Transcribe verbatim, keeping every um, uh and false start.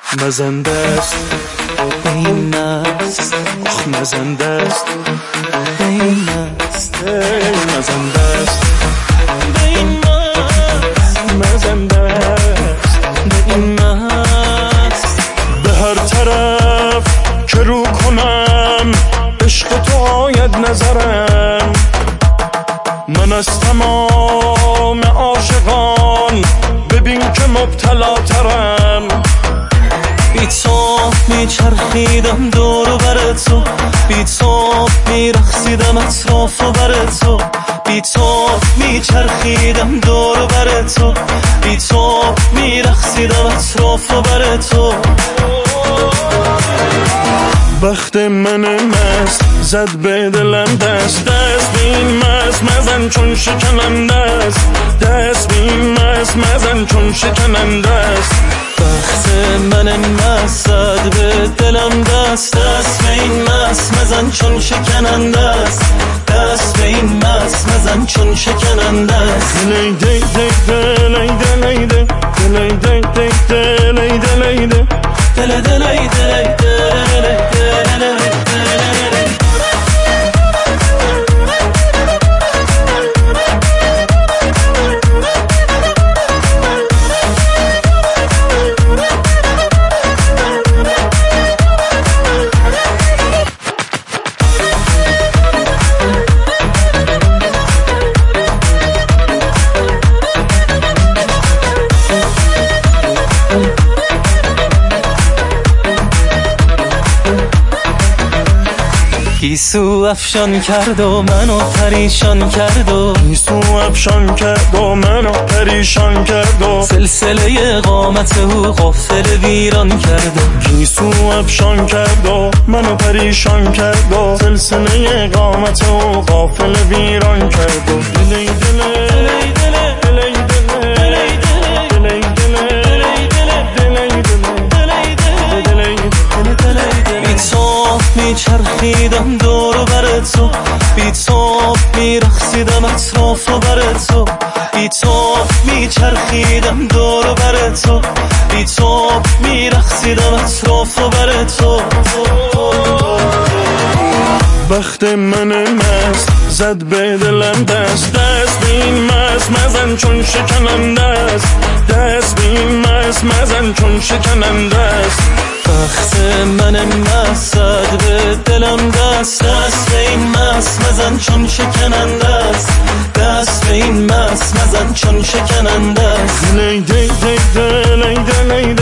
مزنده است به این مست، آخ مزنده است به این مست، مزنده است به این مست، مزنده است به این مست. به هر طرف که رو کنم عشق تو آید نظرم، من از تمام عاشقان ببین که مبتلا ترم. بی تو میچرخیدم دور و بر تو، بی تو میرقصیدم اطراف و بر تو، بی تو میچرخیدم دور و بر تو، بی تو میرقصیدم اطراف و بر تو. بخت من مست زد به دلم دست، دست به این مست مزن چون شکننده است، دست به این مست مزن چون شکننده است. بخت من مست زد به دلم دست، دست به این مست مزن چون شکننده است، دست به این مست مزن چون شکننده است. دلی دی دی دلی دلی دی دلی دی دی دلی دلی دی دلی دلی دلی دلی. گیسو افشان کرد و منو پریشان کرد و گیسو افشان کرد و منو پریشان کرد و سلسله قامت او غافل ویران کرد و گیسو افشان کرد و منو پریشان کرد و سلسله قامت او غافل ویران کرد و دلی دلی میچرخیدم دور و بر تو، بی تو میرقصیدم اطراف و بر تو، بی تو میچرخیدم دور و بر تو، بی تو میرقصیدم اطراف و بر تو. بخت من مست زد به دلم دست، دست به این مست مزن چون شکننده است، دست به این مست مزن چون شکننده است. بخت من مست زد به دلم دست، دست به این مست مزن چون شکننده است، دست به این مست مزن چون شکننده است. دلی دی دی دلی دلی